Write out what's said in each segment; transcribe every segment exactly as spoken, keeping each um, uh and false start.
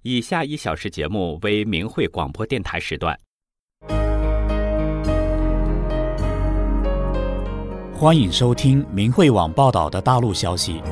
以下一小时节目为明慧广播电台时段。 欢迎收听明慧网报道的大陆消息。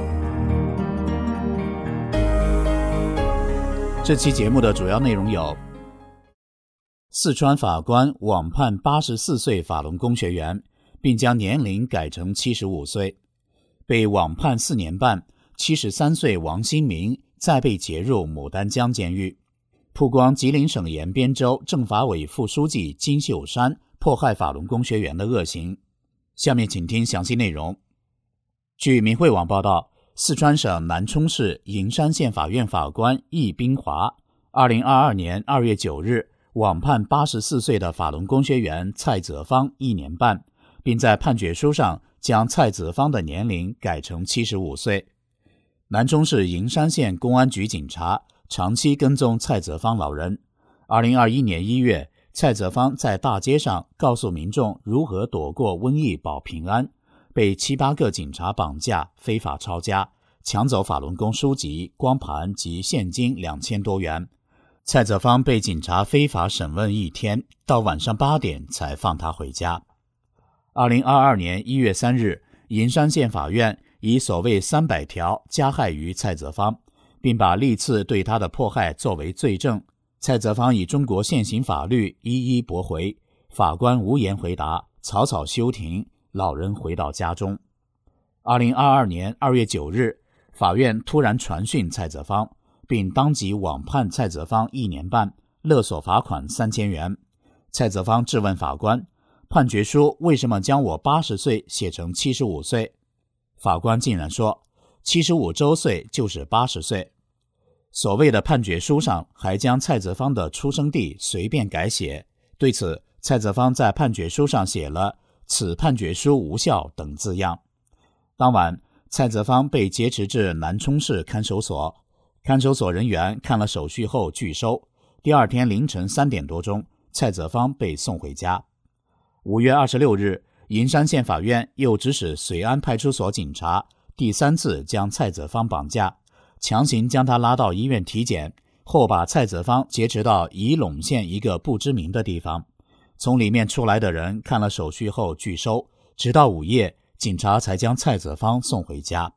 这期节目的主要内容有：四川法官网判八十四岁法轮功学员，并将年龄改成七十五岁；被网判四年半，七十三岁王新民再被劫入牡丹江监狱；曝光吉林省延边州政法委副书记金秀山迫害法轮功学员的恶行。下面请听详细内容。据明慧网报道，四川省南充市营山县法院法官易斌华二零二二年二月九日网判八十四岁的法轮功学员蔡泽芳一年半，并在判决书上将蔡泽芳的年龄改成七十五岁。南充市营山县公安局警察长期跟踪蔡泽芳老人。二零二一年一月，蔡泽芳在大街上告诉民众如何躲过瘟疫保平安，被七八个警察绑架，非法抄家，抢走法轮功书籍、光盘及现金两千多元。蔡泽芳被警察非法审问一天，到晚上八点才放他回家。二零二二年一月三日，营山县法院以所谓三百条加害于蔡泽芳，并把历次对他的迫害作为罪证。蔡泽芳以中国现行法律一一驳回，法官无言回答，草草休庭，老人回到家中。二零二二年二月九日，法院突然传讯蔡泽芳，并当即网判蔡泽芳一年半，勒索罚款三千元。蔡泽芳质问法官，判决书为什么将我八十岁写成七十五岁？法官竟然说，七十五周岁就是八十岁。所谓的判决书上还将蔡泽芳的出生地随便改写，对此，蔡泽芳在判决书上写了“此判决书无效”等字样。当晚，蔡泽芳被劫持至南充市看守所，看守所人员看了手续后拒收。第二天凌晨三点多钟，蔡泽芳被送回家。五月二十六日，营山县法院又指使绥安派出所警察第三次将蔡泽芳绑架，强行将他拉到医院体检，后把蔡泽芳劫持到宜陇县一个不知名的地方。从里面出来的人看了手续后拒收，直到午夜，警察才将蔡泽芳送回家。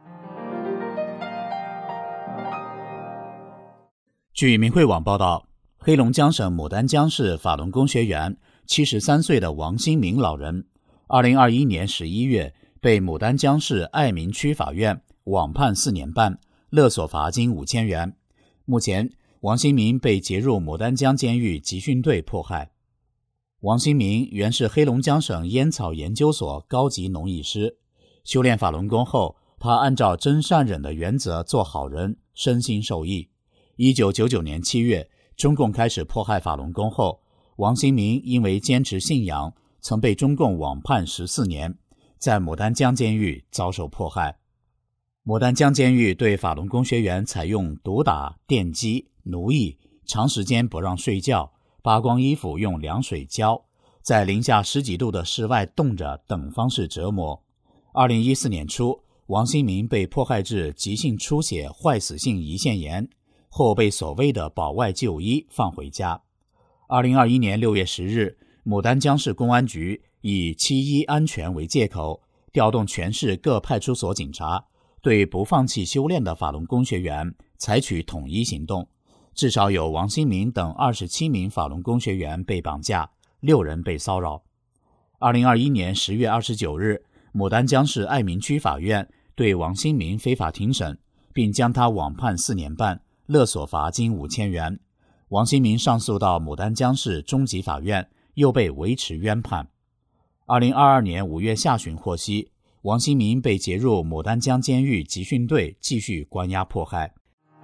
据明慧网报道，黑龙江省牡丹江市法轮功学员七十三岁的王新民老人，二零二一年十一月被牡丹江市爱民区法院网判四年半，勒索罚金五千元。目前，王新民被劫入牡丹江监狱集训队迫害。王新民原是黑龙江省烟草研究所高级农艺师，修炼法轮功后，他按照真善忍的原则做好人，身心受益。一九九九年七月，中共开始迫害法轮功后，王新民因为坚持信仰，曾被中共网判十四年，在牡丹江监狱遭受迫害。牡丹江监狱对法轮功学员采用毒打、电击、奴役，长时间不让睡觉，扒光衣服用凉水浇，在零下十几度的室外冻着等方式折磨。二零一四年初，王新民被迫害致急性出血坏死性胰腺炎，后被所谓的保外就医放回家。二零二一年六月十日，牡丹江市公安局以七一安全为借口，调动全市各派出所警察，对不放弃修炼的法轮功学员采取统一行动，至少有王新民等二十七名法轮功学员被绑架，六人被骚扰。二零二一年十月二十九日，牡丹江市爱民区法院对王新民非法庭审，并将他网判四年半，勒索罚金五千元。王新民上诉到牡丹江市中级法院，又被维持冤判。二零二二年五月下旬获悉，王新民被劫入牡丹江监狱集训队，继续关押迫害。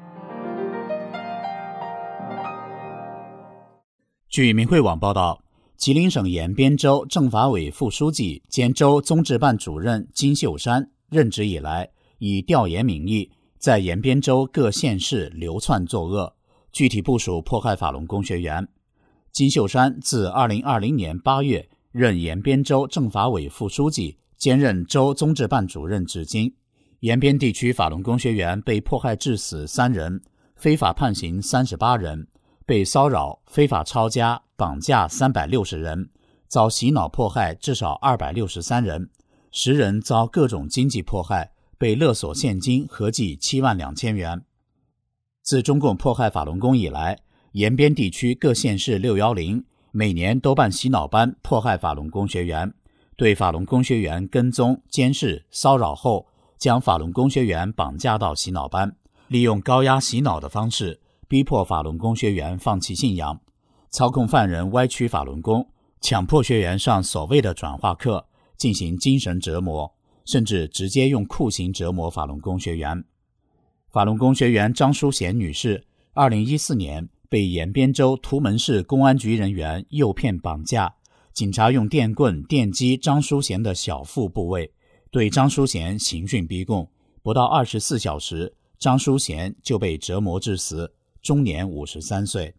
据明慧网报道，吉林省延边州政法委副书记兼州综治办主任金秀山任职以来，以调研名义在延边州各县市流窜作恶，具体部署迫害法轮功学员。金秀山自二零二零年八月任延边州政法委副书记，兼任州综治办主任至今。延边地区法轮功学员被迫害致死三人， 非法判刑三十八人，被骚扰、非法抄家、绑架三百六十人，遭洗脑迫害至少二百六十三人，十人遭各种经济迫害，被勒索现金合计七万两千元。自中共迫害法轮功以来，延边地区各县市六一零每年都办洗脑班迫害法轮功学员，对法轮功学员跟踪、监视、骚扰后，将法轮功学员绑架到洗脑班，利用高压洗脑的方式逼迫法轮功学员放弃信仰，操控犯人歪曲法轮功，强迫学员上所谓的转化课，进行精神折磨，甚至直接用酷刑折磨法轮功学员。法轮功学员张淑贤女士二零一四年被延边州图门市公安局人员诱骗绑架，警察用电棍电击张淑贤的小腹部位，对张淑贤刑讯逼供，不到二十四小时，张淑贤就被折磨致死，终年五十三岁。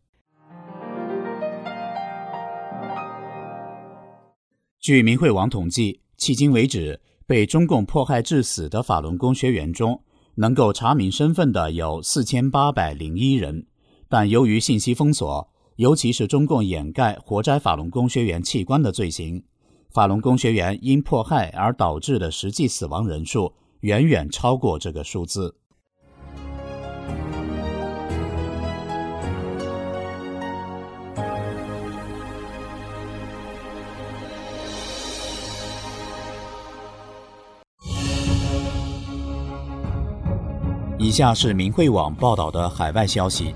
据明慧网统计，迄今为止，被中共迫害致死的法轮功学员中，能够查明身份的有四千八百零一人，但由于信息封锁，尤其是中共掩盖活摘法轮功学员器官的罪行，法轮功学员因迫害而导致的实际死亡人数远远超过这个数字。以下是明慧网报道的海外消息，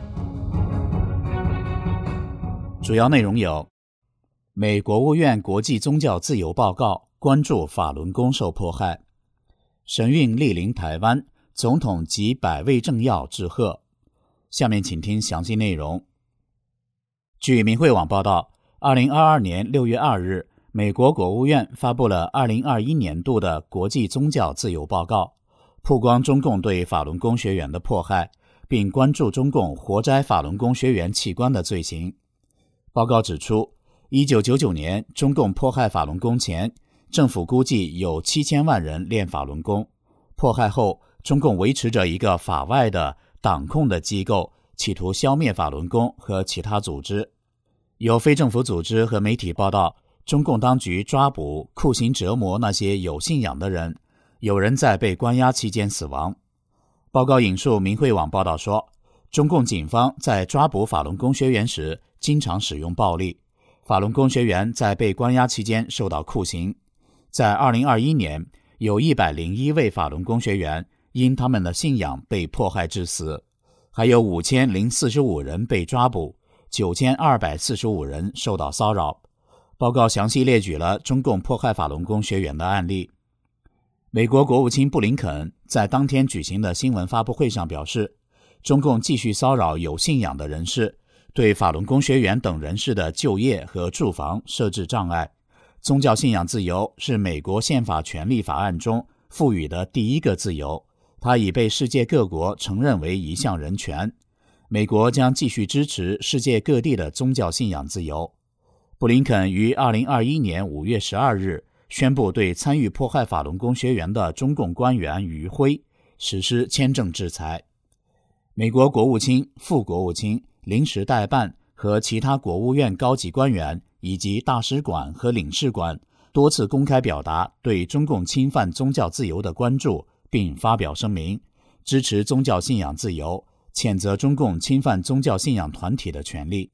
主要内容有：美国务院国际宗教自由报告关注法轮功受迫害；神韵莅临台湾，总统及百位政要致贺。下面请听详细内容。据明慧网报道，二零二二年六月二日，美国国务院发布了二零二一年度的国际宗教自由报告，曝光中共对法轮功学员的迫害，并关注中共活摘法轮功学员器官的罪行。报告指出，一九九九年中共迫害法轮功前，政府估计有七千万人练法轮功，迫害后，中共维持着一个法外的党控的机构，企图消灭法轮功和其他组织。有非政府组织和媒体报道，中共当局抓捕、酷刑折磨那些有信仰的人，有人在被关押期间死亡。报告引述明慧网报道说，中共警方在抓捕法轮功学员时经常使用暴力，法轮功学员在被关押期间受到酷刑。在二零二一年，有一百零一位法轮功学员因他们的信仰被迫害致死，还有五千零四十五人被抓捕，九千二百四十五人受到骚扰。报告详细列举了中共迫害法轮功学员的案例。美国国务卿布林肯在当天举行的新闻发布会上表示，中共继续骚扰有信仰的人士，对法轮功学员等人士的就业和住房设置障碍。宗教信仰自由是美国宪法权利法案中赋予的第一个自由，它已被世界各国承认为一项人权。美国将继续支持世界各地的宗教信仰自由。布林肯于二零二一年五月十二日宣布对参与迫害法轮功学员的中共官员余辉实施签证制裁。美国国务卿、副国务卿、临时代办和其他国务院高级官员以及大使馆和领事馆多次公开表达对中共侵犯宗教自由的关注，并发表声明，支持宗教信仰自由，谴责中共侵犯宗教信仰团体的权利。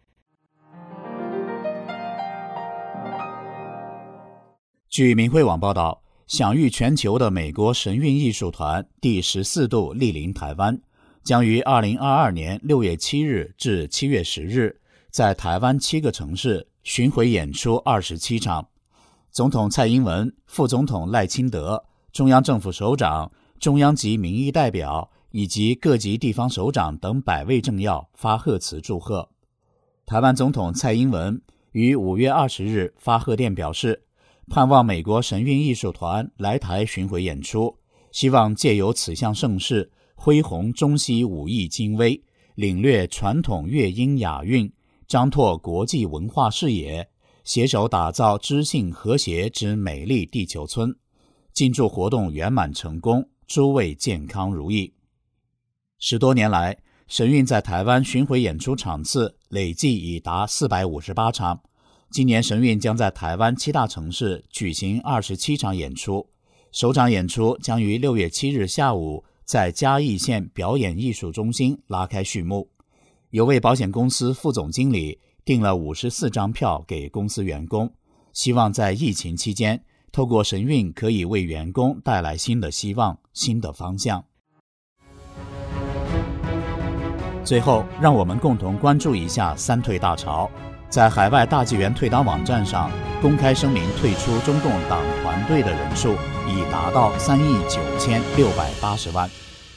据明慧网报道，享誉全球的美国神韵艺术团第十四度莅临台湾，将于二零二二年六月七日至七月十日在台湾七个城市巡回演出二十七场。总统蔡英文、副总统赖清德、中央政府首长、中央级民意代表以及各级地方首长等百位政要发贺词祝贺。台湾总统蔡英文于五月二十日发贺电表示，盼望美国神韵艺术团来台巡回演出，希望借由此项盛事恢弘中西武艺精微，领略传统乐音雅韵，张拓国际文化视野，携手打造知性和谐之美丽地球村。敬祝活动圆满成功，诸位健康如意。十多年来， 神韵在台湾巡回演出场次累计已达四百五十八场。今年神韵将在台湾七大城市举行二十七场演出，首场演出将于六月七日下午在嘉义县表演艺术中心拉开序幕。有位保险公司副总经理订了五十四张票给公司员工，希望在疫情期间透过神韵可以为员工带来新的希望、新的方向。最后，让我们共同关注一下三退大潮。在海外大纪元退党网站上公开声明退出中共党团队的人数已达到三亿九千六百八十万。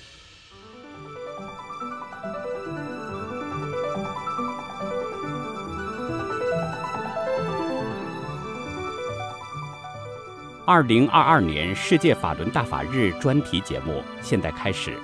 二零二二年世界法轮大法日专题节目现在开始。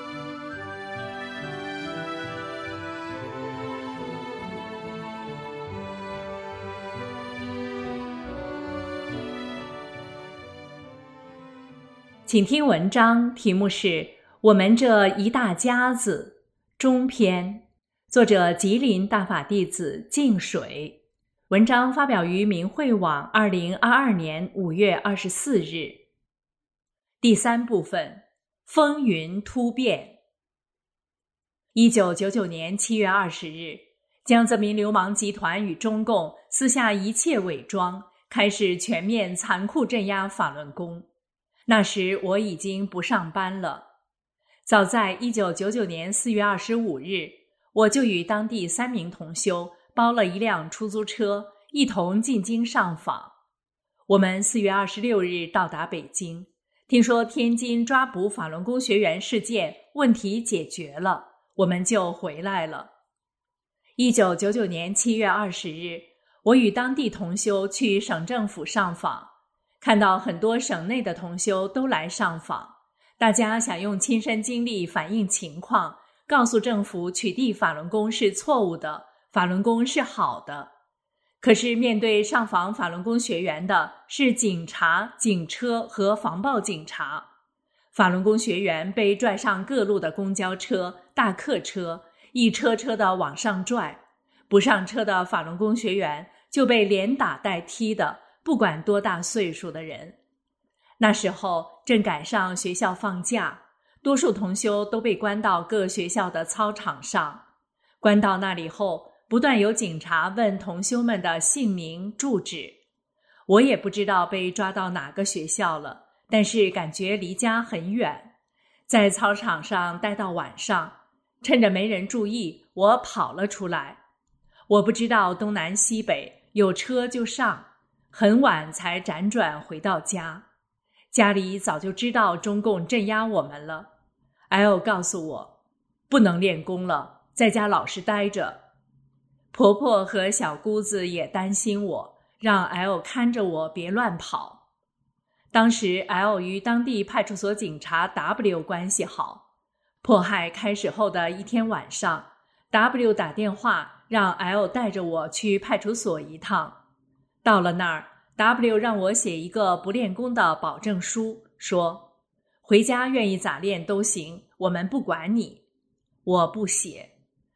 请听文章，题目是《我们这一大家子》中篇，作者吉林大法弟子净水。文章发表于明慧网二零二二年五月二十四日。第三部分，风云突变。一九九九年七月二十日，江泽民流氓集团与中共私下一切伪装，开始全面残酷镇压法轮功。那时我已经不上班了。早在一九九九年四月二十五日，我就与当地三名同修包了一辆出租车，一同进京上访。我们四月二十六日到达北京，听说天津抓捕法轮功学员事件问题解决了，我们就回来了。一九九九年七月二十日，我与当地同修去省政府上访，看到很多省内的同修都来上访，大家想用亲身经历反映情况，告诉政府取缔法轮功是错误的，法轮功是好的。可是面对上访法轮功学员的是警察、警车和防暴警察，法轮功学员被拽上各路的公交车、大客车，一车车的往上拽，不上车的法轮功学员就被连打带踢的，不管多大岁数的人。那时候正赶上学校放假，多数同修都被关到各学校的操场上。关到那里后，不断有警察问同修们的姓名、住址。我也不知道被抓到哪个学校了，但是感觉离家很远。在操场上待到晚上，趁着没人注意，我跑了出来。我不知道东南西北，有车就上，很晚才辗转回到家。家里早就知道中共镇压我们了。L 告诉我，不能练功了，在家老实待着。婆婆和小姑子也担心我，让 L 看着我别乱跑。当时 L 与当地派出所警察 W 关系好。迫害开始后的一天晚上， W 打电话让 L 带着我去派出所一趟。到了那儿， W 让我写一个不练功的保证书，说回家愿意咋练都行，我们不管你。我不写，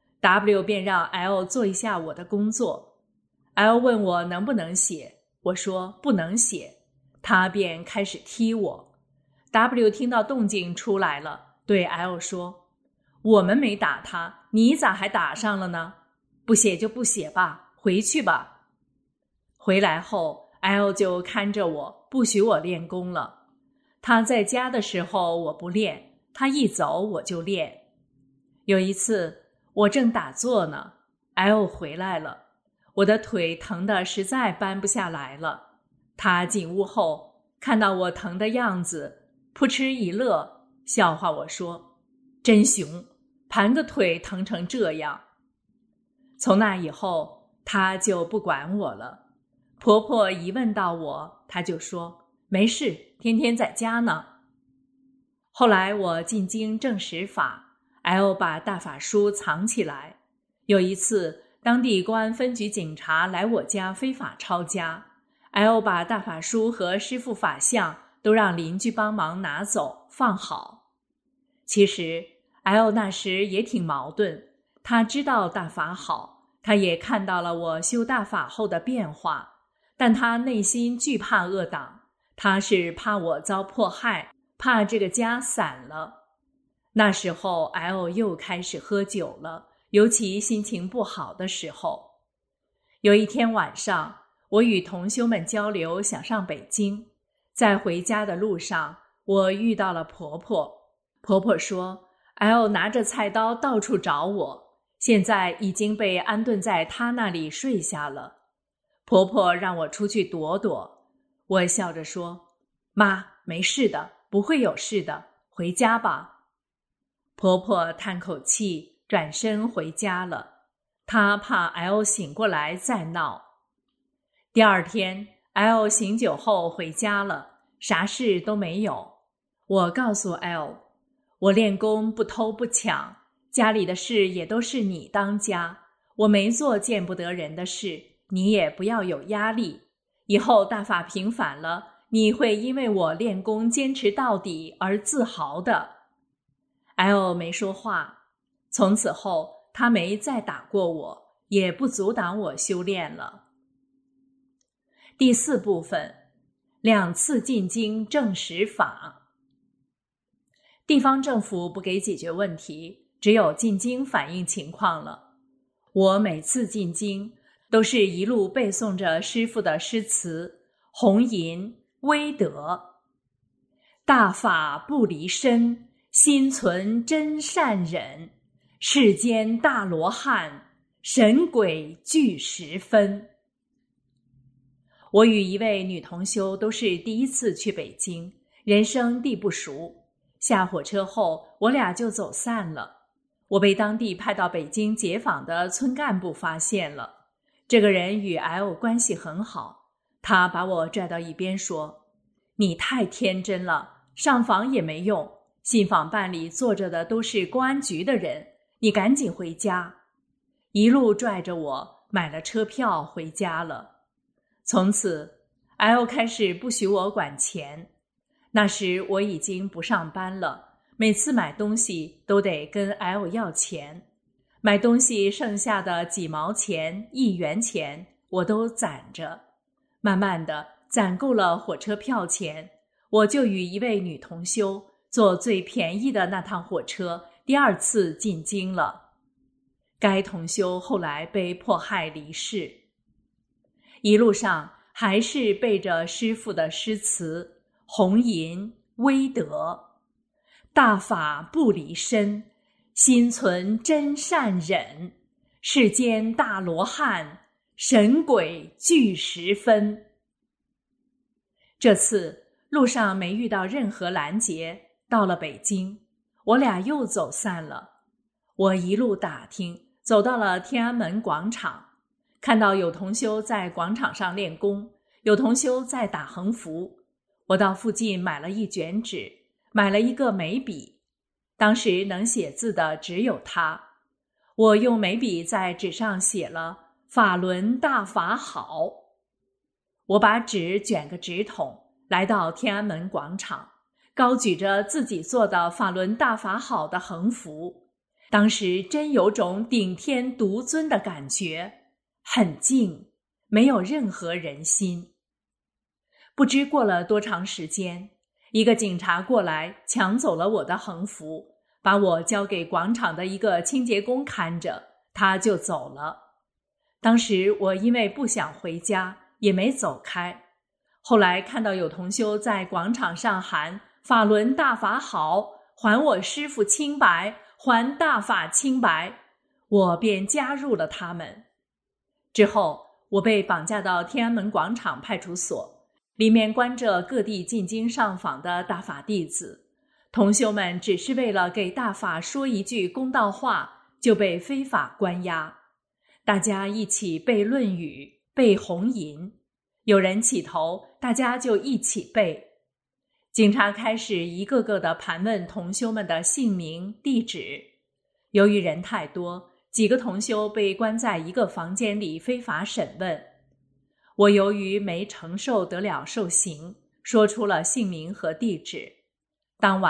W 便让 L 做一下我的工作。 L 问我能不能写，我说不能写，他便开始踢我。 W 听到动静出来了，对 L 说，我们没打他，你咋还打上了呢？不写就不写吧，回去吧。回来后 L 就看着我，不许我练功了。他在家的时候我不练，他一走我就练。有一次我正打坐呢， L 回来了，我的腿疼得实在搬不下来了。他进屋后看到我疼的样子，扑哧一乐，笑话我说，真熊，盘个腿疼成这样。从那以后他就不管我了。婆婆一问到我，他就说没事，天天在家呢。后来我进京正实法， L 把大法书藏起来。有一次当地公安分局警察来我家非法抄家， L 把大法书和师父法像都让邻居帮忙拿走放好。其实 L 那时也挺矛盾，他知道大法好，他也看到了我修大法后的变化，但他内心惧怕恶党，他是怕我遭迫害，怕这个家散了。那时候 L 又开始喝酒了，尤其心情不好的时候。有一天晚上，我与同修们交流，想上北京。在回家的路上，我遇到了婆婆。婆婆说 L 拿着菜刀到处找我，现在已经被安顿在她那里睡下了。婆婆让我出去躲躲，我笑着说，妈，没事的，不会有事的，回家吧。婆婆叹口气，转身回家了。她怕 L 醒过来再闹。第二天 L 醒酒后回家了，啥事都没有。我告诉 L， 我练功不偷不抢，家里的事也都是你当家，我没做见不得人的事，你也不要有压力。以后大法平反了，你会因为我练功坚持到底而自豪的。L 没说话，从此后他没再打过我，也不阻挡我修炼了。第四部分，两次进京证实法。地方政府不给解决问题，只有进京反映情况了。我每次进京都是一路背诵着师父的诗词，弘淫威德，大法不离身，心存真善忍，世间大罗汉，神鬼俱十分。我与一位女同修都是第一次去北京，人生地不熟。下火车后，我俩就走散了。我被当地派到北京解访的村干部发现了，这个人与 L 关系很好，他把我拽到一边说，你太天真了，上访也没用，信访办里坐着的都是公安局的人，你赶紧回家。一路拽着我买了车票回家了。从此 L 开始不许我管钱。那时我已经不上班了，每次买东西都得跟 L 要钱，买东西剩下的几毛钱、一元钱我都攒着。慢慢的攒够了火车票钱，我就与一位女同修坐最便宜的那趟火车，第二次进京了。该同修后来被迫害离世。一路上还是背着师父的诗词，弘淫威德，大法不离身，心存真善忍，世间大罗汉，神鬼俱十分。这次路上没遇到任何拦截，到了北京，我俩又走散了。我一路打听，走到了天安门广场，看到有同修在广场上练功，有同修在打横幅。我到附近买了一卷纸，买了一个眉笔，当时能写字的只有他。我用眉笔在纸上写了法轮大法好。我把纸卷个直筒，来到天安门广场，高举着自己做的法轮大法好的横幅，当时真有种顶天独尊的感觉，很静，没有任何人心。不知过了多长时间，一个警察过来抢走了我的横幅，把我交给广场的一个清洁工看着，他就走了。当时我因为不想回家，也没走开。后来看到有同修在广场上喊法轮大法好，还我师父清白，还大法清白，我便加入了他们。之后我被绑架到天安门广场派出所，里面关着各地进京上访的大法弟子，同修们只是为了给大法说一句公道话，就被非法关押。大家一起背论语，背弘淫，有人起头，大家就一起背。警察开始一个个地盘问同修们的姓名、地址。由于人太多，几个同修被关在一个房间里非法审问。我由于没承受得了受刑，说出了姓名和地址。当晚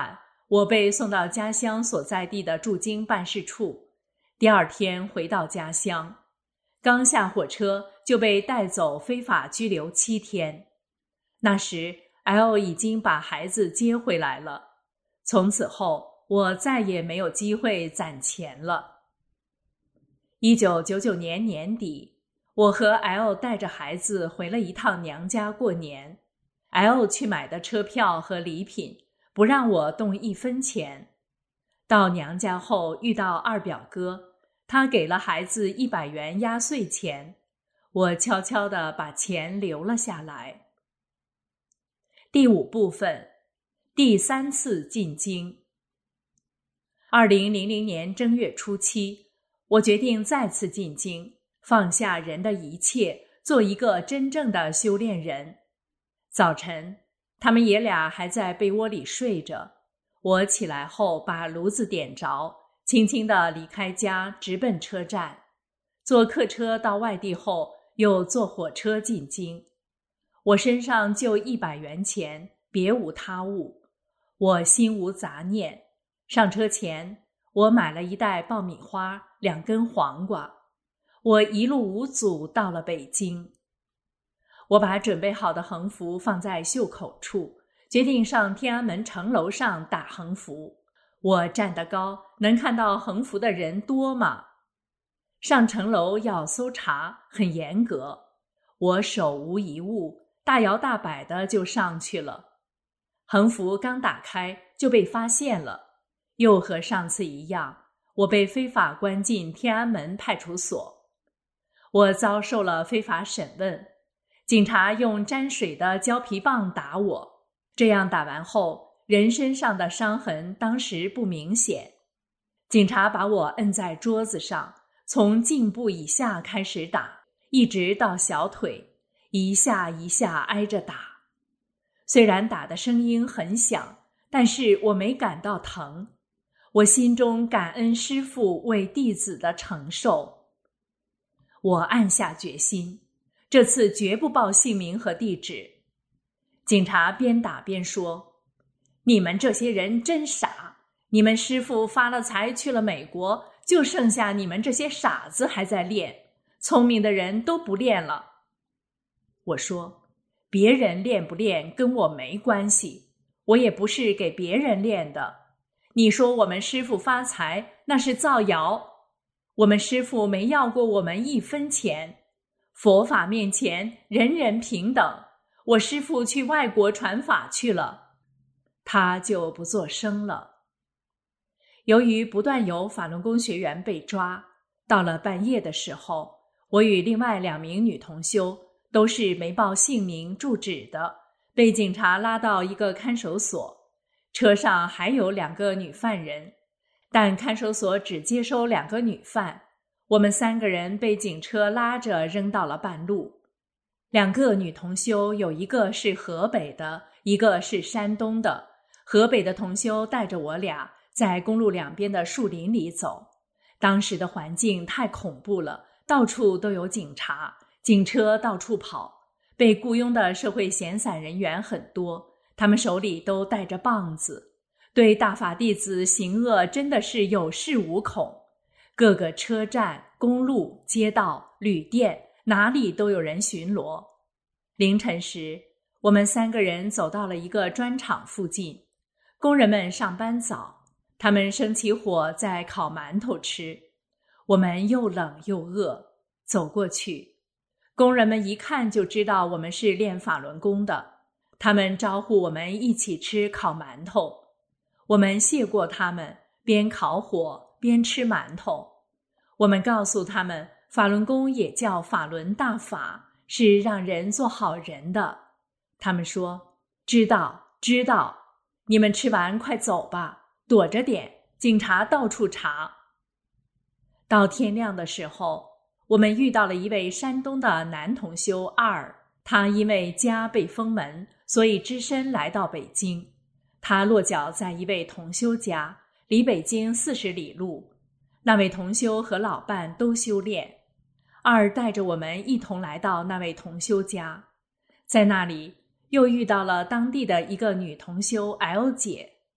我被送到家乡所在地的驻京办事处，第二天回到家乡，刚下火车就被带走非法拘留七天。那时 L 已经把孩子接回来了，从此后我再也没有机会攒钱了。一九九九年年底，我和 L 带着孩子回了一趟娘家过年。L 去买的车票和礼品，不让我动一分钱。到娘家后遇到二表哥，他给了孩子一百元压岁钱，我悄悄地把钱留了下来。第五部分，第三次进京。二零零零年正月初七，我决定再次进京，放下人的一切，做一个真正的修炼人。早晨，他们爷俩还在被窝里睡着。我起来后把炉子点着，轻轻地离开家，直奔车站。坐客车到外地后，又坐火车进京。我身上就一百元钱，别无他物。我心无杂念。上车前，我买了一袋爆米花，两根黄瓜。我一路无阻到了北京。我把准备好的横幅放在袖口处，决定上天安门城楼上打横幅。我站得高，能看到横幅的人多吗？上城楼要搜查，很严格。我手无一物，大摇大摆的就上去了。横幅刚打开就被发现了，又和上次一样，我被非法关进天安门派出所。我遭受了非法审问，警察用沾水的胶皮棒打我，这样打完后，人身上的伤痕当时不明显。警察把我摁在桌子上，从颈部以下开始打，一直到小腿，一下一下挨着打。虽然打的声音很响，但是我没感到疼。我心中感恩师父为弟子的承受。我暗下决心，这次绝不报姓名和地址。警察边打边说：“你们这些人真傻，你们师父发了财去了美国，就剩下你们这些傻子还在练，聪明的人都不练了。”我说：“别人练不练跟我没关系，我也不是给别人练的。你说我们师父发财，那是造谣。我们师父没要过我们一分钱。佛法面前人人平等，我师父去外国传法去了。”他就不作声了。由于不断有法轮功学员被抓，到了半夜的时候，我与另外两名女同修，都是没报姓名住址的，被警察拉到一个看守所。车上还有两个女犯人，但看守所只接收两个女犯，我们三个人被警车拉着扔到了半路。两个女同修，有一个是河北的，一个是山东的。河北的同修带着我俩在公路两边的树林里走，当时的环境太恐怖了，到处都有警察，警车到处跑，被雇佣的社会闲散人员很多，他们手里都带着棒子，对大法弟子行恶真的是有恃无恐。各个车站、公路、街道、旅店，哪里都有人巡逻。凌晨时，我们三个人走到了一个砖厂附近，工人们上班早，他们生起火在烤馒头吃。我们又冷又饿，走过去，工人们一看就知道我们是练法轮功的，他们招呼我们一起吃烤馒头。我们谢过他们，边烤火边吃馒头。我们告诉他们，法轮功也叫法轮大法，是让人做好人的。他们说：“知道，知道，你们吃完快走吧，躲着点，警察到处查。”到天亮的时候，我们遇到了一位山东的男同修二，他因为家被封门，所以只身来到北京。他落脚在一位同修家，离北京四十里路。那位同修和老伴都修炼，二带着我们一同来到那位同修家，在那里又遇到了当地的一个女同修 L 姐。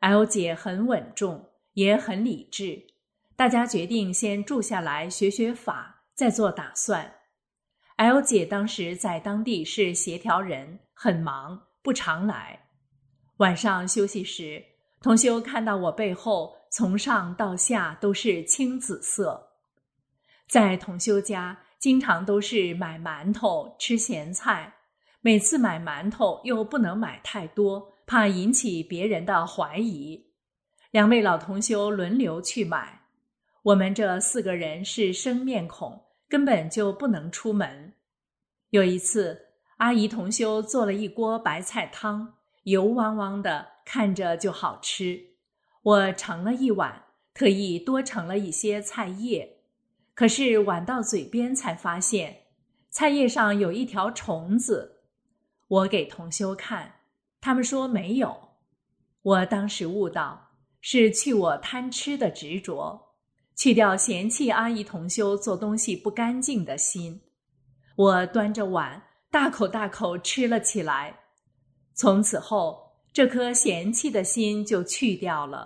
L 姐很稳重，也很理智。大家决定先住下来学学法，再做打算。L 姐当时在当地是协调人，很忙，不常来。晚上休息时，同修看到我背后从上到下都是青紫色。在同修家，经常都是买馒头吃咸菜，每次买馒头又不能买太多，怕引起别人的怀疑。两位老同修轮流去买。我们这四个人是生面孔，根本就不能出门。有一次，阿姨同修做了一锅白菜汤，油汪汪的，看着就好吃。我盛了一碗，特意多盛了一些菜叶。可是碗到嘴边才发现，菜叶上有一条虫子。我给同修看，他们说没有。我当时悟到，是去我贪吃的执着，去掉嫌弃阿姨同修做东西不干净的心。我端着碗大口大口吃了起来，从此后这颗嫌弃的心就去掉了。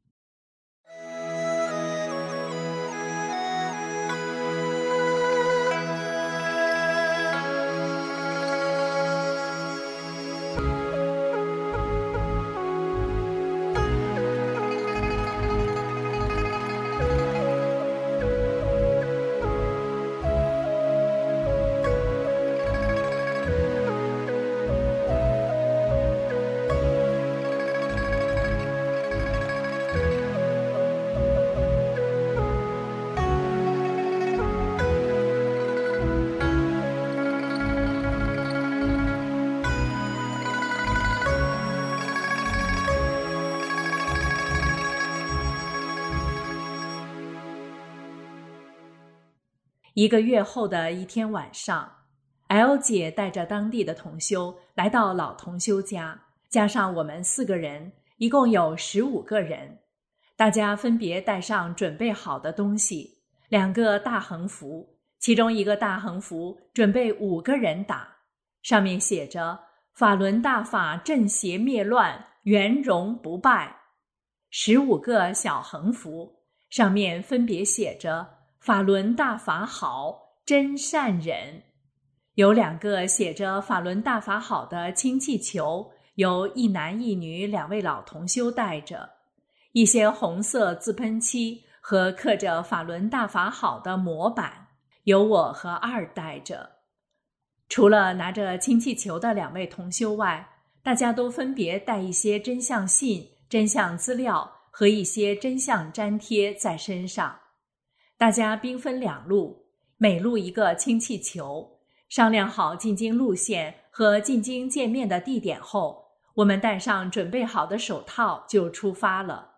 一个月后的一天晚上， L 姐带着当地的同修来到老同修家，加上我们四个人，一共有十五个人。大家分别带上准备好的东西，两个大横幅，其中一个大横幅准备五个人打，上面写着法轮大法正邪灭乱，圆融不败。十五个小横幅，上面分别写着法轮大法好，真善忍。有两个写着法轮大法好的氢气球，由一男一女两位老同修带着，一些红色自喷漆和刻着法轮大法好的模板，由我和二带着。除了拿着氢气球的两位同修外，大家都分别带一些真相信、真相资料和一些真相粘贴在身上。大家兵分两路，每路一个氢气球，商量好进京路线和进京见面的地点后，我们戴上准备好的手套就出发了。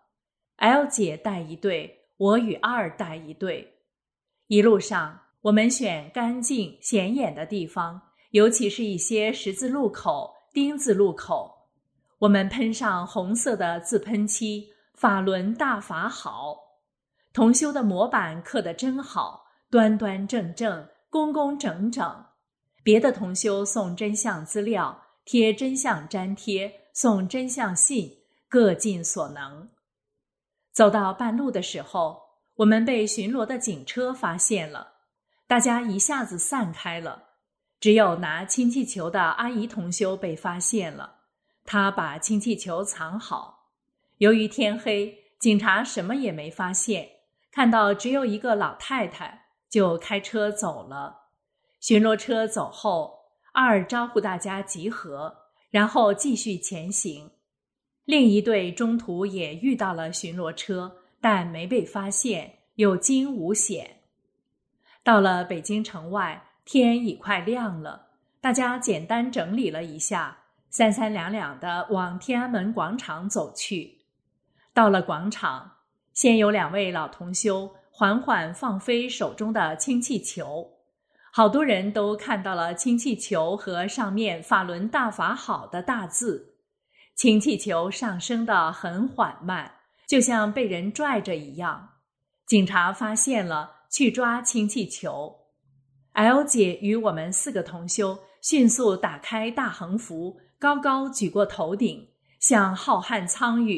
L 姐带一队，我与二带一队。一路上我们选干净显眼的地方，尤其是一些十字路口、丁字路口，我们喷上红色的自喷漆，法轮大法好。同修的模板刻得真好，端端正正，工工整整。别的同修送真相资料，贴真相粘贴，送真相信，各尽所能。走到半路的时候，我们被巡逻的警车发现了，大家一下子散开了，只有拿氢气球的阿姨同修被发现了，她把氢气球藏好。由于天黑，警察什么也没发现，看到只有一个老太太，就开车走了。巡逻车走后，二招呼大家集合，然后继续前行。另一队中途也遇到了巡逻车，但没被发现，有惊无险。到了北京城外，天已快亮了，大家简单整理了一下，三三两两地往天安门广场走去。到了广场，先有两位老同修缓缓放飞手中的氢气球，好多人都看到了氢气球和上面法轮大法好的大字。氢气球上升得很缓慢，就像被人拽着一样。警察发现了，去抓氢气球。 L 姐与我们四个同修迅速打开大横幅，高高举过头顶，像浩瀚苍宇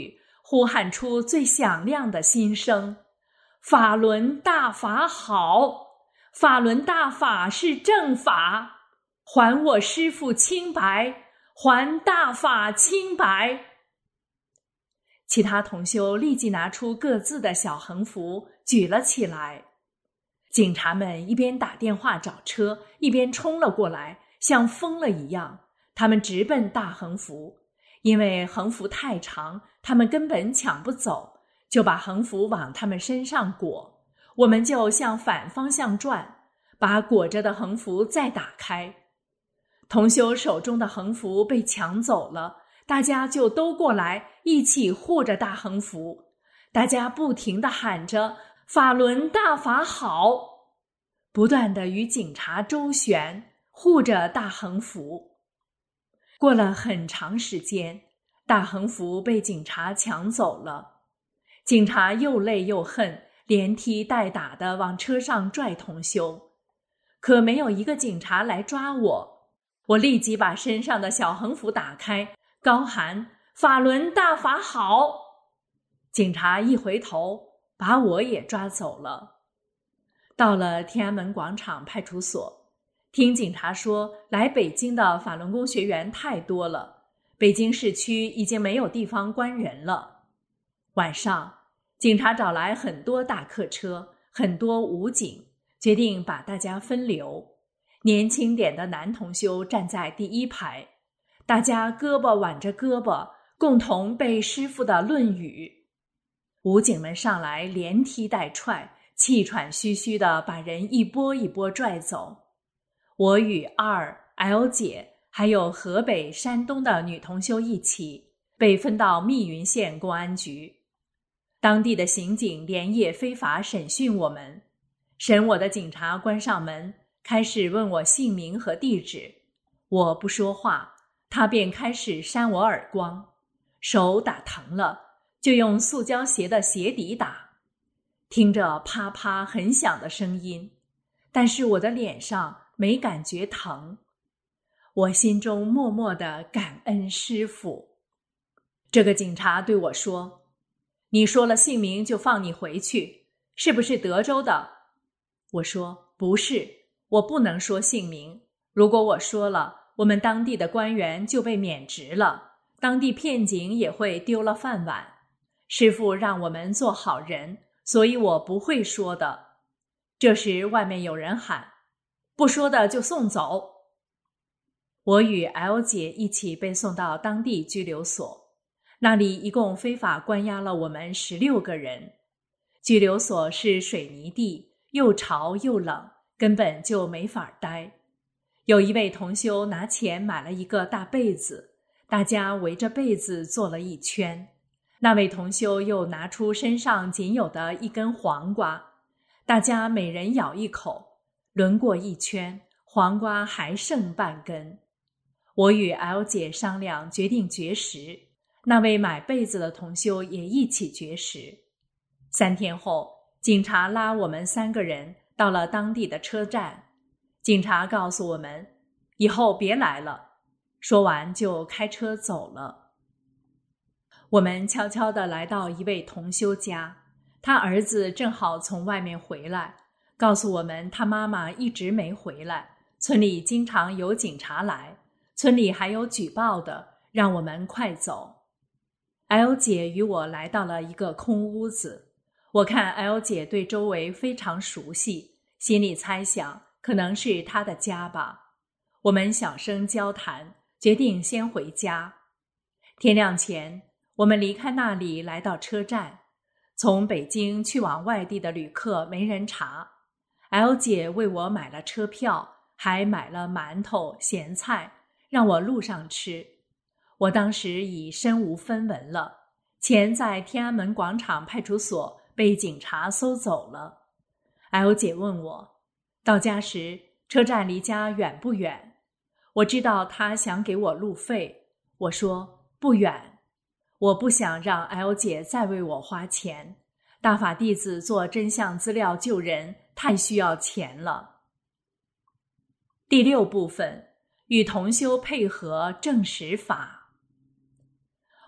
呼喊出最响亮的心声：法轮大法好，法轮大法是正法，还我师父清白，还大法清白。其他同修立即拿出各自的小横幅举了起来。警察们一边打电话找车，一边冲了过来，像疯了一样，他们直奔大横幅。因为横幅太长，他们根本抢不走，就把横幅往他们身上裹，我们就向反方向转，把裹着的横幅再打开。同修手中的横幅被抢走了，大家就都过来一起护着大横幅，大家不停地喊着法轮大法好，不断地与警察周旋，护着大横幅。过了很长时间，大横幅被警察抢走了。警察又累又恨，连踢带打地往车上拽同修，可没有一个警察来抓我。我立即把身上的小横幅打开，高喊法轮大法好。警察一回头，把我也抓走了。到了天安门广场派出所，听警察说来北京的法轮功学员太多了，北京市区已经没有地方关人了。晚上，警察找来很多大客车，很多武警，决定把大家分流。年轻点的男同修站在第一排，大家胳膊挽着胳膊，共同背师父的论语。武警们上来连踢带踹，气喘吁吁地把人一波一波拽走。我与二 L 姐还有河北、山东的女同修一起被分到密云县公安局。当地的刑警连夜非法审讯我们，审我的警察关上门，开始问我姓名和地址。我不说话，他便开始扇我耳光，手打疼了就用塑胶鞋的鞋底打，听着啪啪很响的声音，但是我的脸上没感觉疼。我心中默默地感恩师父。这个警察对我说，你说了姓名就放你回去，是不是德州的？我说不是，我不能说姓名，如果我说了，我们当地的官员就被免职了，当地片警也会丢了饭碗。师父让我们做好人，所以我不会说的。这时外面有人喊，不说的就送走。我与 L 姐一起被送到当地拘留所，那里一共非法关押了我们十六个人。拘留所是水泥地，又潮又冷，根本就没法待。有一位同修拿钱买了一个大被子，大家围着被子坐了一圈。那位同修又拿出身上仅有的一根黄瓜，大家每人咬一口，轮过一圈，黄瓜还剩半根。我与 L 姐商量决定绝食，那位买被子的同修也一起绝食。三天后，警察拉我们三个人到了当地的车站，警察告诉我们以后别来了，说完就开车走了。我们悄悄地来到一位同修家，他儿子正好从外面回来，告诉我们他妈妈一直没回来，村里经常有警察来，村里还有举报的，让我们快走。L 姐与我来到了一个空屋子，我看 L 姐对周围非常熟悉，心里猜想可能是她的家吧。我们小声交谈，决定先回家。天亮前，我们离开那里来到车站，从北京去往外地的旅客没人查。L 姐为我买了车票，还买了馒头、咸菜，让我路上吃。我当时已身无分文了，钱在天安门广场派出所被警察搜走了。L 姐问我，到家时车站离家远不远？我知道她想给我路费，我说不远。我不想让 L 姐再为我花钱，大法弟子做真相资料救人太需要钱了。第六部分，与同修配合证实法。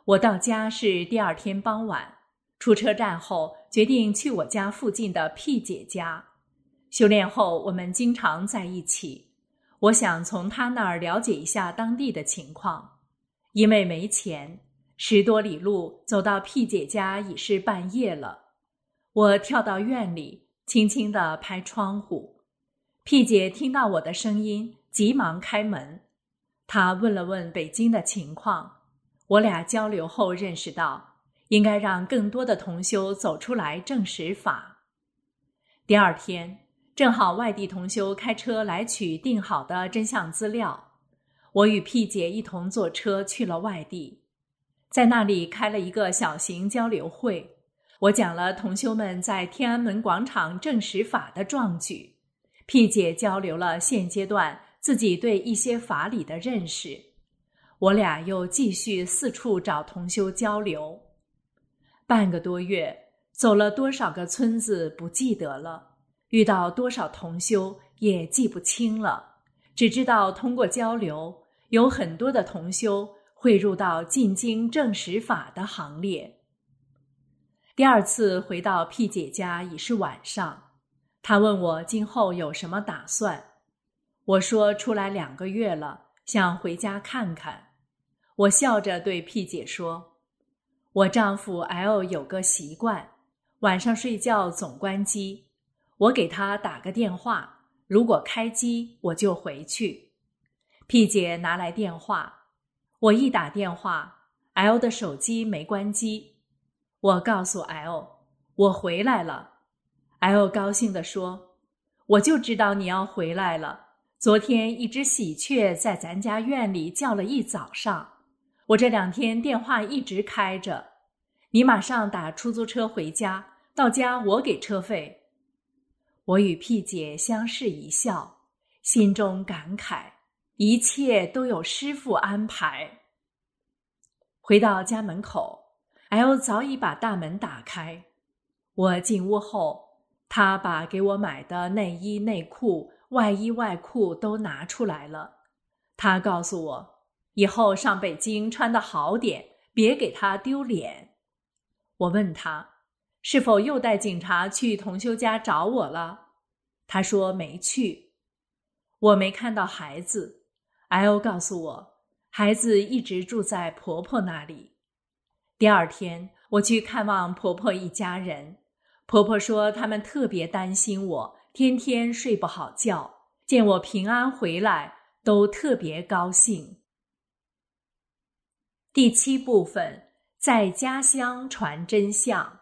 我到家是第二天傍晚，出车站后决定去我家附近的 P 姐家。修炼后我们经常在一起，我想从她那儿了解一下当地的情况。因为没钱，十多里路走到 P 姐家已是半夜了。我跳到院里，轻轻地拍窗户。P 姐听到我的声音，急忙开门。她问了问北京的情况，我俩交流后认识到，应该让更多的同修走出来证实法。第二天，正好外地同修开车来取订好的真相资料，我与 P 姐一同坐车去了外地，在那里开了一个小型交流会。我讲了同修们在天安门广场证实法的壮举， P 姐交流了现阶段自己对一些法理的认识，我俩又继续四处找同修交流。半个多月，走了多少个村子不记得了，遇到多少同修也记不清了，只知道通过交流，有很多的同修汇入到进京证实法的行列。第二次回到 P 姐家已是晚上，她问我今后有什么打算。我说出来两个月了，想回家看看。我笑着对 P 姐说，我丈夫 L 有个习惯，晚上睡觉总关机，我给他打个电话，如果开机我就回去。 P 姐拿来电话，我一打电话， L 的手机没关机。我告诉 L， 我回来了。 L 高兴地说，我就知道你要回来了，昨天一只喜鹊在咱家院里叫了一早上，我这两天电话一直开着，你马上打出租车回家，到家我给车费。我与 P 姐相视一笑，心中感慨，一切都有师父安排。回到家门口， L 早已把大门打开。我进屋后，他把给我买的内衣内裤、外衣外裤都拿出来了。他告诉我，以后上北京穿得好点，别给他丢脸。我问他，是否又带警察去同修家找我了？他说没去。我没看到孩子， L 告诉我，孩子一直住在婆婆那里。第二天，我去看望婆婆一家人，婆婆说他们特别担心我，天天睡不好觉，见我平安回来，都特别高兴。第七部分，在家乡传真相。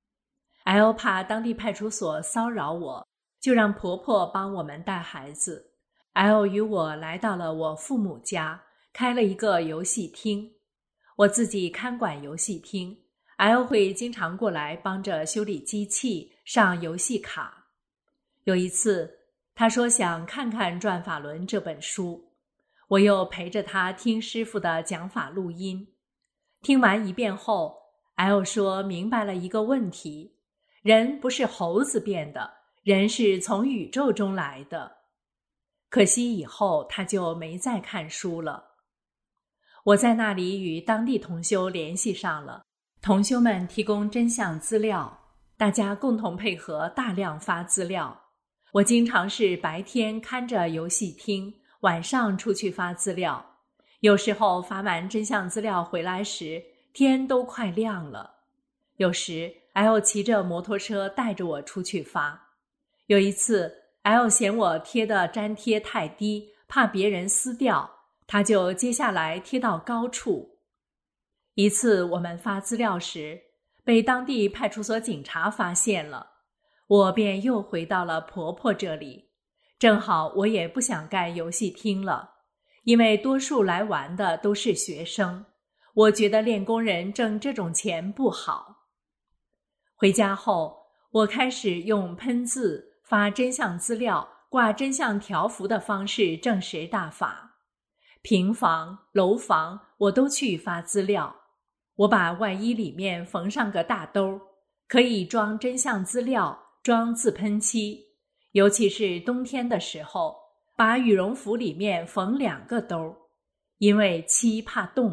L 怕当地派出所骚扰我，就让婆婆帮我们带孩子。 L 与我来到了我父母家，开了一个游戏厅。我自己看管游戏厅， L 会经常过来帮着修理机器，上游戏卡。有一次，他说想看看《转法轮》这本书，我又陪着他听师父的讲法录音。听完一遍后， L 说明白了一个问题，人不是猴子变的，人是从宇宙中来的。可惜以后他就没再看书了。我在那里与当地同修联系上了，同修们提供真相资料，大家共同配合大量发资料。我经常是白天看着游戏厅，晚上出去发资料。有时候发完真相资料回来时，天都快亮了。有时 L 骑着摩托车带着我出去发。有一次 L 嫌我贴的粘贴太低，怕别人撕掉，他就接下来贴到高处。一次我们发资料时，被当地派出所警察发现了，我便又回到了婆婆这里。正好我也不想盖游戏厅了，因为多数来玩的都是学生，我觉得练功人挣这种钱不好。回家后，我开始用喷字、发真相资料、挂真相条幅的方式证实大法。平房、楼房我都去发资料。我把外衣里面缝上个大兜，可以装真相资料，装自喷漆。尤其是冬天的时候，把羽绒服里面缝两个兜，因为漆怕冻，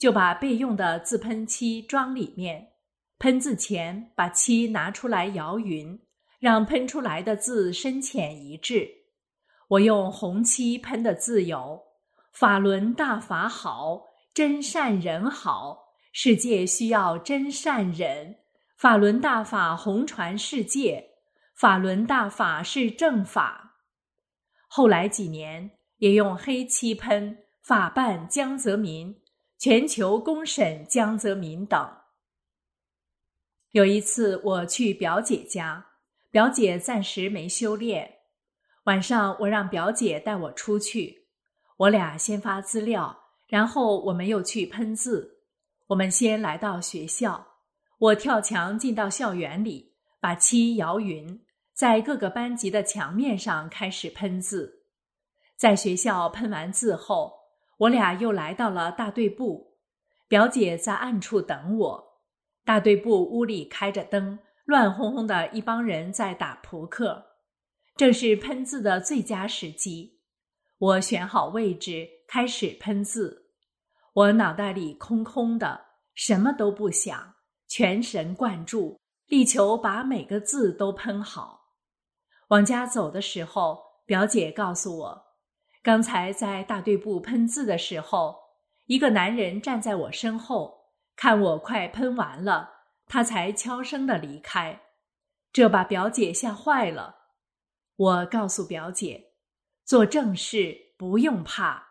就把备用的自喷漆装里面，喷字前把漆拿出来摇匀，让喷出来的字深浅一致。我用红漆喷的字有：法轮大法好，真善人好，世界需要真善人，法轮大法红传世界，法轮大法是正法。后来几年也用黑漆喷法办江泽民，全球公审江泽民等。有一次我去表姐家，表姐暂时没修炼，晚上我让表姐带我出去，我俩先发资料，然后我们又去喷字。我们先来到学校，我跳墙进到校园里，把漆摇匀，在各个班级的墙面上开始喷字。在学校喷完字后，我俩又来到了大队部，表姐在暗处等我。大队部屋里开着灯，乱哄哄的一帮人在打扑克，正是喷字的最佳时机。我选好位置，开始喷字。我脑袋里空空的，什么都不想，全神贯注，力求把每个字都喷好。往家走的时候，表姐告诉我，刚才在大队部喷字的时候，一个男人站在我身后，看我快喷完了，他才悄声地离开，这把表姐吓坏了。我告诉表姐，做正事不用怕。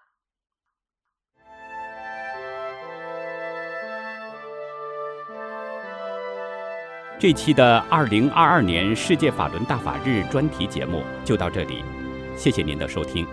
这期的二零二二年世界法轮大法日专题节目就到这里，谢谢您的收听。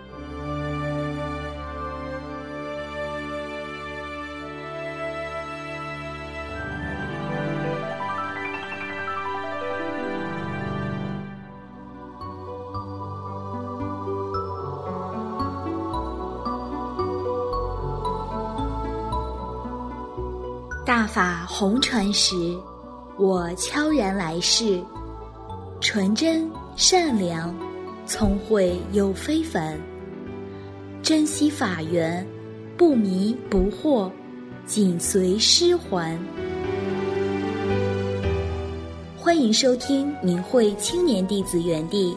大法红传时，我悄然来世，纯真善良，聪慧又非凡，珍惜法缘，不迷不惑，紧随师还。欢迎收听明慧青年弟子园地。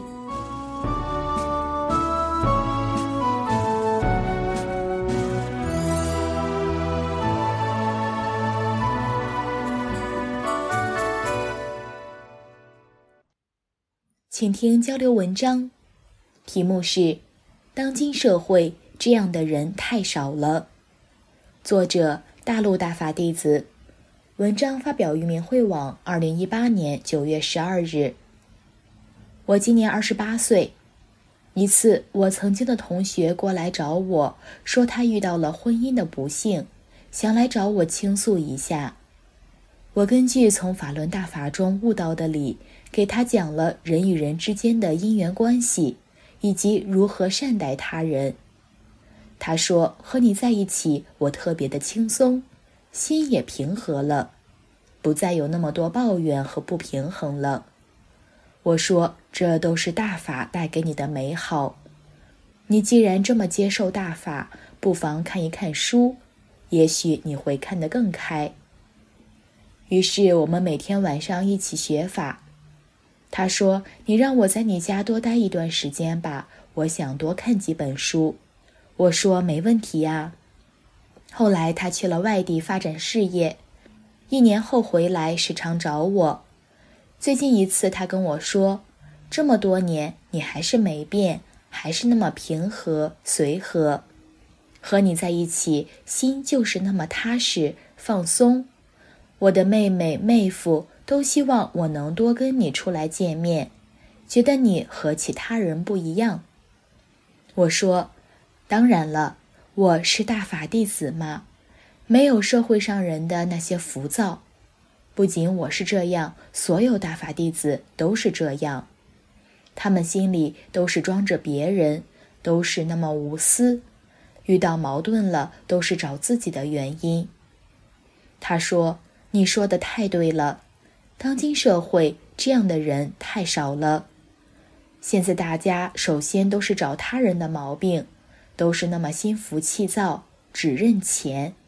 请听交流文章，题目是当今社会这样的人太少了，作者大陆大法弟子，文章发表于明慧网二零一八年九月十二日。我今年二十八岁，一次我曾经的同学过来找我，说他遇到了婚姻的不幸，想来找我倾诉一下。我根据从法轮大法中悟到的理，给他讲了人与人之间的因缘关系，以及如何善待他人。他说，和你在一起，我特别的轻松，心也平和了，不再有那么多抱怨和不平衡了。我说，这都是大法带给你的美好。你既然这么接受大法，不妨看一看书，也许你会看得更开。于是我们每天晚上一起学法。他说，你让我在你家多待一段时间吧，我想多看几本书。我说没问题呀。后来他去了外地发展事业，一年后回来时常找我。最近一次他跟我说，这么多年你还是没变，还是那么平和随和，和你在一起心就是那么踏实放松。我的妹妹妹夫都希望我能多跟你出来见面，觉得你和其他人不一样。我说，当然了，我是大法弟子嘛，没有社会上人的那些浮躁。不仅我是这样，所有大法弟子都是这样，他们心里都是装着别人，都是那么无私，遇到矛盾了都是找自己的原因。他说，你说的太对了，当今社会这样的人太少了。现在大家首先都是找他人的毛病，都是那么心浮气躁，只认钱，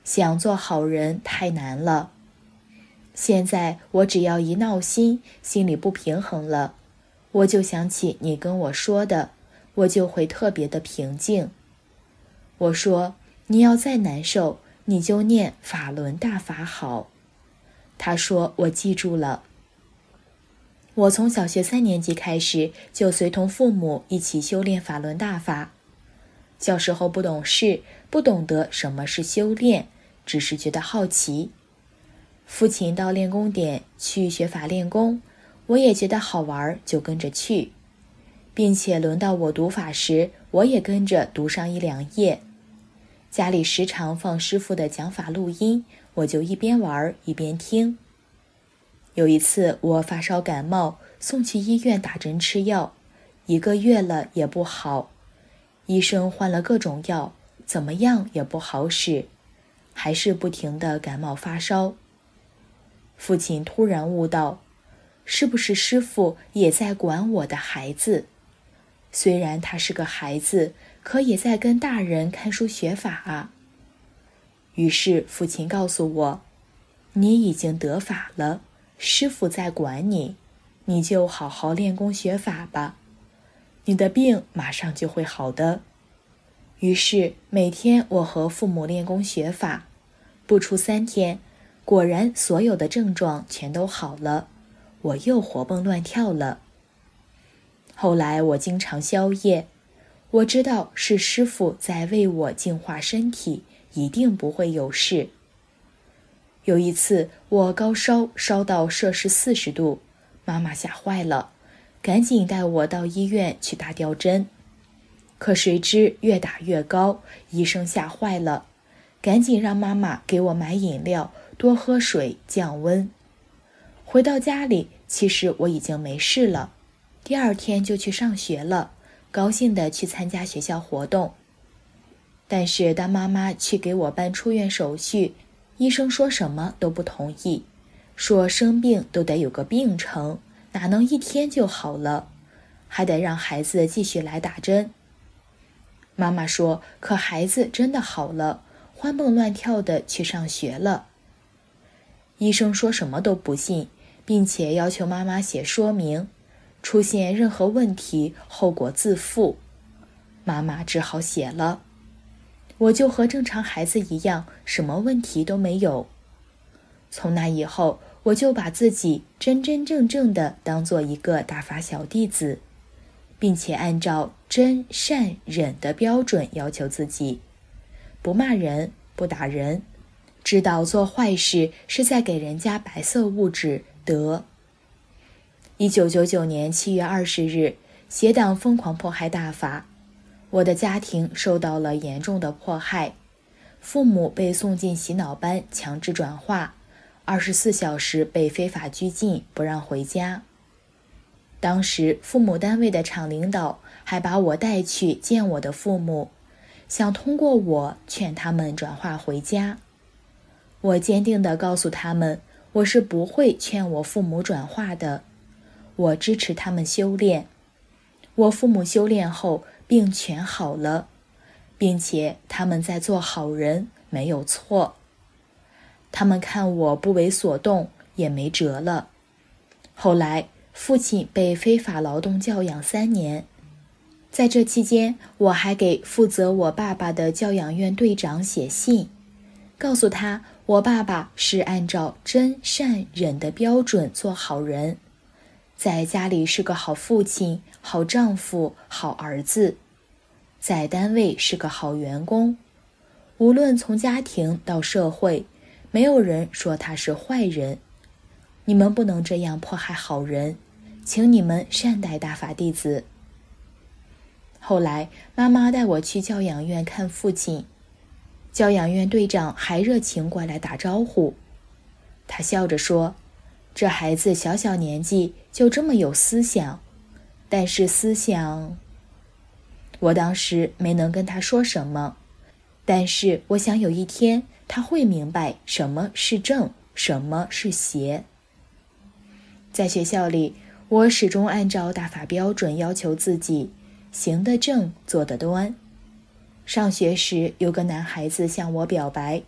想做好人太难了。现在我只要一闹心，心里不平衡了，我就想起你跟我说的，我就会特别的平静。我说，你要再难受，你就念法轮大法好。他说，我记住了。我从小学三年级开始就随同父母一起修炼法轮大法。小时候不懂事，不懂得什么是修炼，只是觉得好奇。父亲到练功点去学法练功，我也觉得好玩，就跟着去，并且轮到我读法时，我也跟着读上一两页。家里时常放师父的讲法录音，我就一边玩一边听。有一次我发烧感冒，送去医院打针吃药，一个月了也不好，医生换了各种药，怎么样也不好使，还是不停地感冒发烧。父亲突然悟到，是不是师父也在管我的孩子？虽然他是个孩子，可也在跟大人看书学法啊。于是父亲告诉我，你已经得法了，师父在管你，你就好好练功学法吧，你的病马上就会好的。于是每天我和父母练功学法，不出三天，果然所有的症状全都好了，我又活蹦乱跳了。后来我经常宵夜，我知道是师父在为我净化身体，一定不会有事。有一次我高烧烧到摄氏四十度，妈妈吓坏了，赶紧带我到医院去打吊针。可谁知越打越高，医生吓坏了，赶紧让妈妈给我买饮料，多喝水降温。回到家里，其实我已经没事了，第二天就去上学了，高兴地去参加学校活动。但是当妈妈去给我办出院手续，医生说什么都不同意，说生病都得有个病程，哪能一天就好了，还得让孩子继续来打针。妈妈说，可孩子真的好了，欢蹦乱跳的去上学了。医生说什么都不信，并且要求妈妈写说明，出现任何问题，后果自负。妈妈只好写了。我就和正常孩子一样，什么问题都没有。从那以后，我就把自己真真正正的当做一个大法小弟子，并且按照真善忍的标准要求自己，不骂人，不打人，知道做坏事是在给人家白色物质得。一九九九年七月二十日，邪党疯狂迫害大法，我的家庭受到了严重的迫害，父母被送进洗脑班强制转化，二十四小时被非法拘禁，不让回家。当时父母单位的厂领导还把我带去见我的父母，想通过我劝他们转化回家。我坚定地告诉他们，我是不会劝我父母转化的，我支持他们修炼。我父母修炼后病全好了，并且他们在做好人，没有错。他们看我不为所动，也没辙了。后来父亲被非法劳动教养三年，在这期间，我还给负责我爸爸的教养院队长写信，告诉他我爸爸是按照真善忍的标准做好人，在家里是个好父亲、好丈夫、好儿子，在单位是个好员工，无论从家庭到社会，没有人说他是坏人。你们不能这样迫害好人，请你们善待大法弟子。后来妈妈带我去教养院看父亲，教养院队长还热情过来打招呼。他笑着说，这孩子小小年纪就这么有思想，但是思想……我当时没能跟他说什么，但是我想有一天他会明白什么是正，什么是邪。在学校里，我始终按照大法标准要求自己，行得正，坐得端。上学时，有个男孩子向我表白，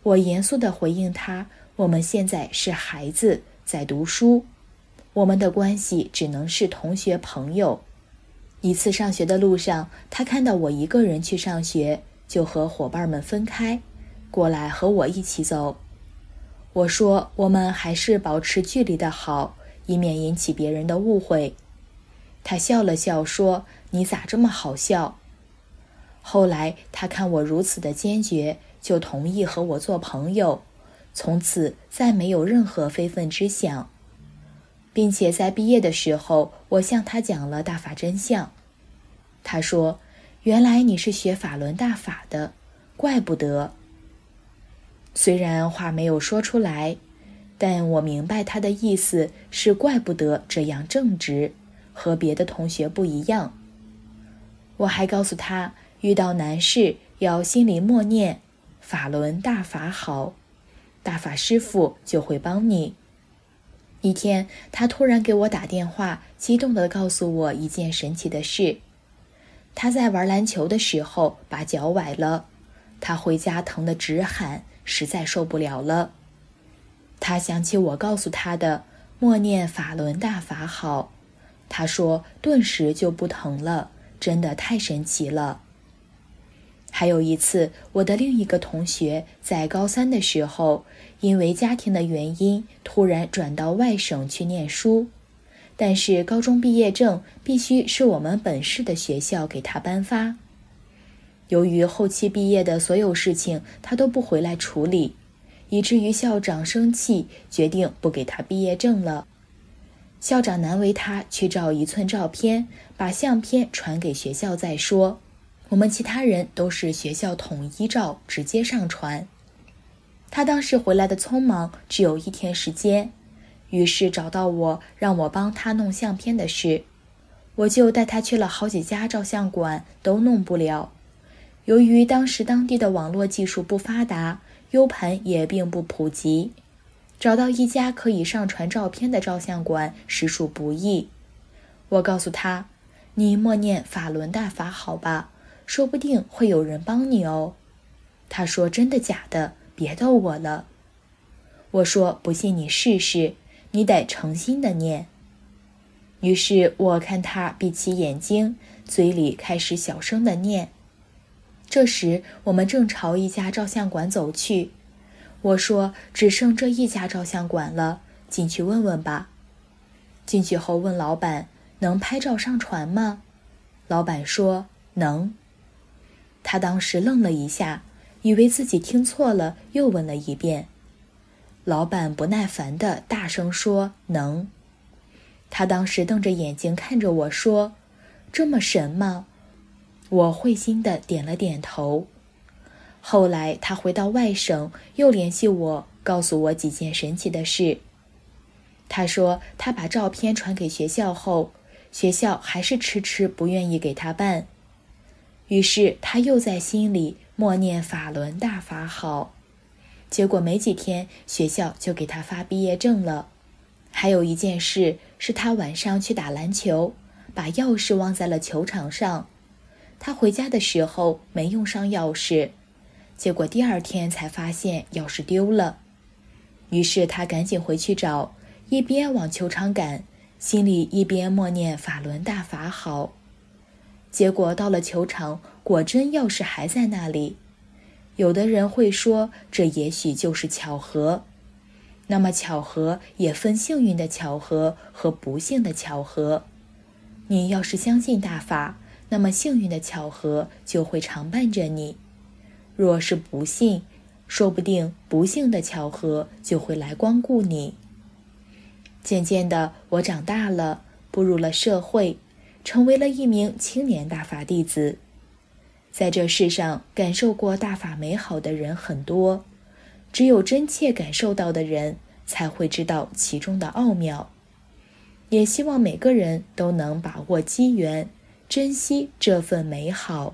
我严肃地回应他，我们现在是孩子，在读书，我们的关系只能是同学朋友。一次上学的路上，他看到我一个人去上学，就和伙伴们分开，过来和我一起走。我说我们还是保持距离的好，以免引起别人的误会。他笑了笑说，你咋这么好笑？后来他看我如此的坚决，就同意和我做朋友，从此再没有任何非分之想，并且在毕业的时候，我向他讲了大法真相。他说，原来你是学法轮大法的，怪不得。虽然话没有说出来，但我明白他的意思是怪不得这样正直，和别的同学不一样。我还告诉他，遇到难事要心里默念法轮大法好，大法师父就会帮你。一天，他突然给我打电话，激动地告诉我一件神奇的事。他在玩篮球的时候把脚崴了，他回家疼得直喊，实在受不了了。他想起我告诉他的默念法轮大法好，他说顿时就不疼了，真的太神奇了。还有一次，我的另一个同学在高三的时候，因为家庭的原因，突然转到外省去念书，但是高中毕业证必须是我们本市的学校给他颁发。由于后期毕业的所有事情他都不回来处理，以至于校长生气，决定不给他毕业证了。校长难为他去照一寸照片，把相片传给学校再说，我们其他人都是学校统一照，直接上传。他当时回来的匆忙，只有一天时间，于是找到我，让我帮他弄相片的事。我就带他去了好几家照相馆，都弄不了。由于当时当地的网络技术不发达， U 盘也并不普及，找到一家可以上传照片的照相馆实属不易。我告诉他，你默念法轮大法好吧，说不定会有人帮你哦。他说，真的假的？别逗我了。我说，不信你试试，你得诚心的念。于是我看他闭起眼睛，嘴里开始小声的念。这时我们正朝一家照相馆走去，我说，只剩这一家照相馆了，进去问问吧。进去后问老板，能拍照上传吗？老板说能。他当时愣了一下，以为自己听错了，又问了一遍。老板不耐烦地大声说能。他当时瞪着眼睛看着我说，这么神吗？我会心地点了点头。后来他回到外省，又联系我，告诉我几件神奇的事。他说他把照片传给学校后，学校还是迟迟不愿意给他办。于是他又在心里默念法轮大法好，结果没几天，学校就给他发毕业证了。还有一件事是他晚上去打篮球，把钥匙忘在了球场上。他回家的时候没用上钥匙，结果第二天才发现钥匙丢了。于是他赶紧回去找，一边往球场赶，心里一边默念法轮大法好。结果到了球场，果真钥匙还在那里。有的人会说，这也许就是巧合。那么巧合也分幸运的巧合和不幸的巧合。你要是相信大法，那么幸运的巧合就会常伴着你。若是不幸，说不定不幸的巧合就会来光顾你。渐渐的，我长大了，步入了社会，成为了一名青年大法弟子。在这世上，感受过大法美好的人很多，只有真切感受到的人，才会知道其中的奥妙。也希望每个人都能把握机缘，珍惜这份美好。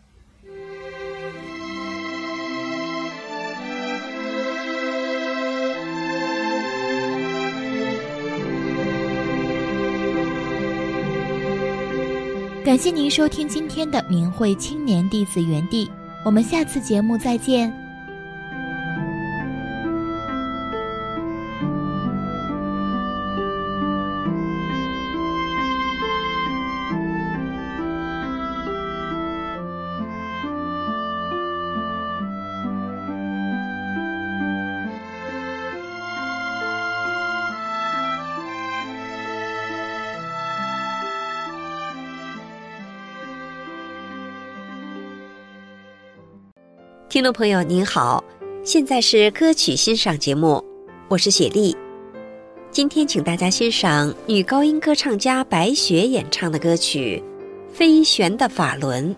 感谢您收听今天的明慧青年弟子园地，我们下次节目再见。 听众朋友您好，现在是歌曲欣赏节目，我是雪莉。今天请大家欣赏女高音歌唱家白雪演唱的歌曲《飞旋的法轮》。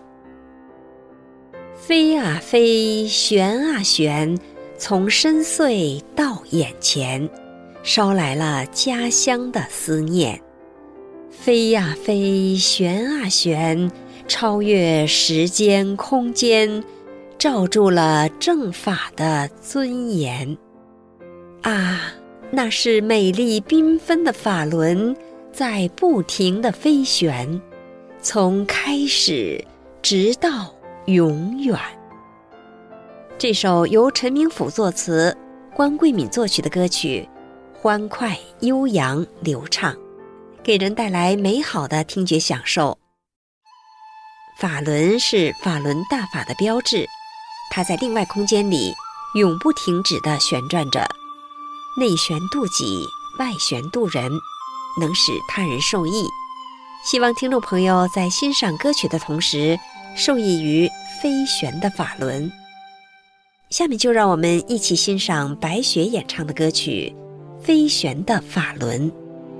飞啊飞，旋啊旋，从深邃到眼前，捎来了家乡的思念。飞啊飞，旋啊旋，超越时间空间，罩住了正法的尊严。啊，那是美丽缤纷的法轮在不停地飞旋，从开始直到永远。这首由陈明甫作词、关桂敏作曲的歌曲，欢快悠扬流畅，给人带来美好的听觉享受。法轮是法轮大法的标志，它在另外空间里永不停止地旋转着，内旋度己，外旋度人，能使他人受益。希望听众朋友在欣赏歌曲的同时，受益于飞旋的法轮。下面就让我们一起欣赏白雪演唱的歌曲《飞旋的法轮》。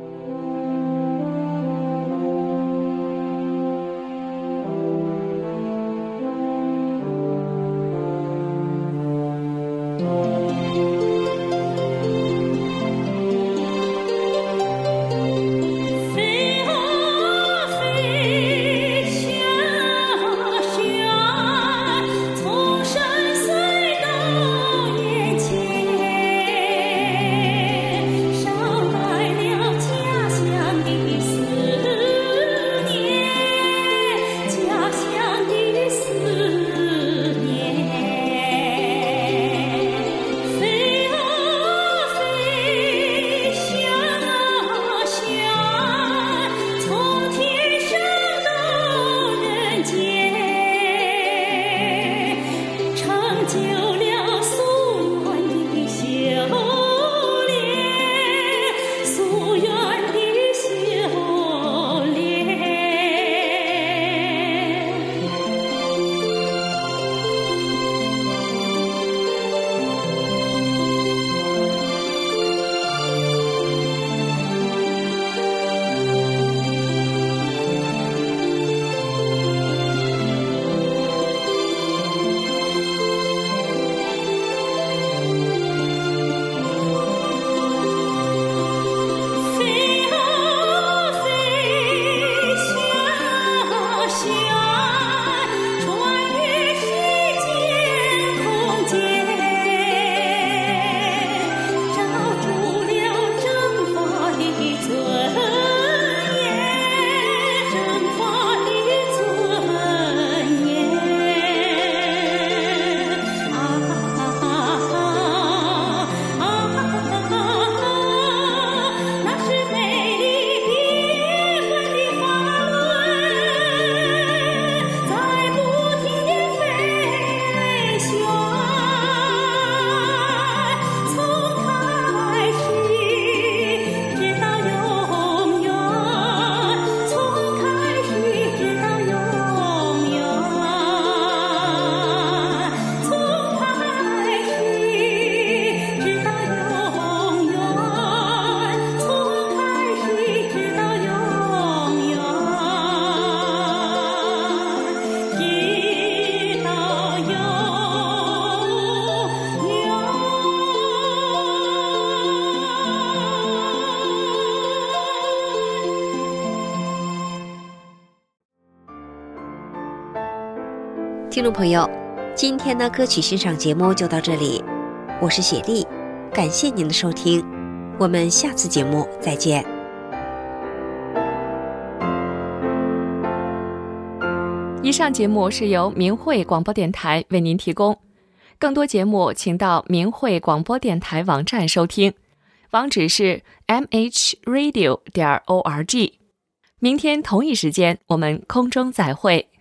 听众朋友，今天的歌曲欣赏节目就到这里，我是雪莉，感谢您的收听，我们下次节目再见。 以上节目是由明慧广播电台为您提供，更多节目请到明慧广播电台网站收听，网址是 m h radio 点 org。明天同一时间我们空中再会。